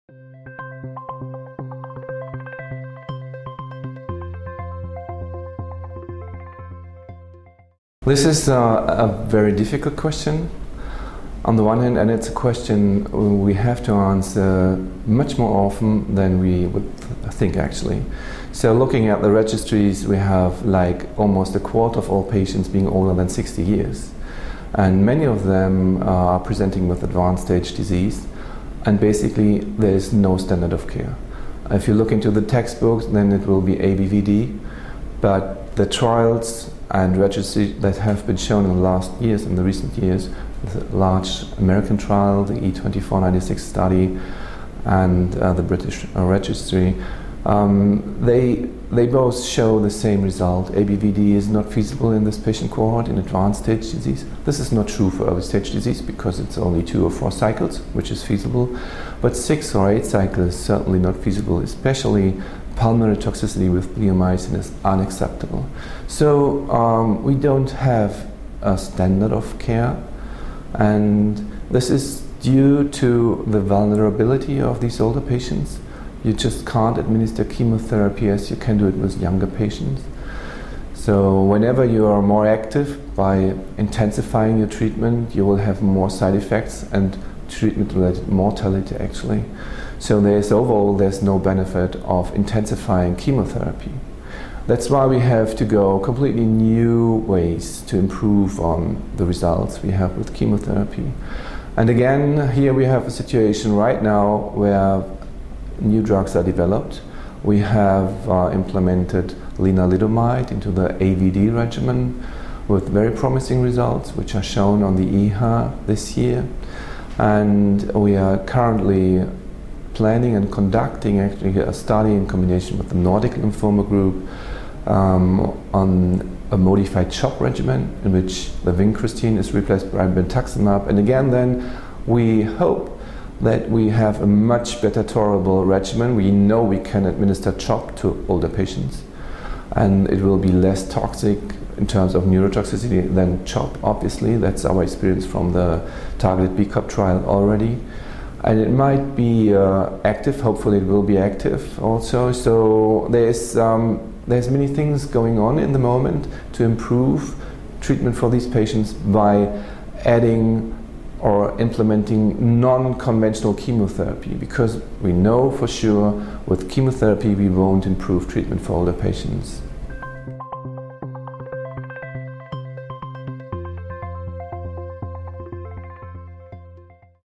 This is a very difficult question on the one hand, and it's a question we have to answer much more often than we would think actually. So looking at the registries, we have like almost a quarter of all patients being older than 60 years. And many of them are presenting with advanced stage disease, and basically there is no standard of care. If you look into the textbooks, then it will be ABVD, but the trials and registry that have been shown in the last years, in the recent years, the large American trial, the E2496 study, and the British registry, they both show the same result. ABVD is not feasible in this patient cohort in advanced stage disease. This is not true for early stage disease because it's only 2 or 4 cycles, which is feasible, but 6 or 8 cycles is certainly not feasible, especially pulmonary toxicity with bleomycin is unacceptable. So we don't have a standard of care, and this is due to the vulnerability of these older patients. You just can't administer chemotherapy as you can do it with younger patients. So whenever you are more active by intensifying your treatment, you will have more side effects and treatment-related mortality actually. So there's no benefit of intensifying chemotherapy. That's why we have to go completely new ways to improve on the results we have with chemotherapy. And again, here we have a situation right now where new drugs are developed. We have implemented lenalidomide into the AVD regimen with very promising results, which are shown on the EHA this year. And we are currently planning and conducting actually a study in combination with the Nordic Lymphoma Group on a modified CHOP regimen in which the vincristine is replaced by brentuximab. And again, then we hope that we have a much better tolerable regimen. We know we can administer CHOP to older patients, and it will be less toxic in terms of neurotoxicity than CHOP, obviously. That's our experience from the targeted BCOP trial already. And it might be active, hopefully it will be active also. So there's many things going on in the moment to improve treatment for these patients by adding or implementing non-conventional chemotherapy, because we know for sure with chemotherapy we won't improve treatment for older patients.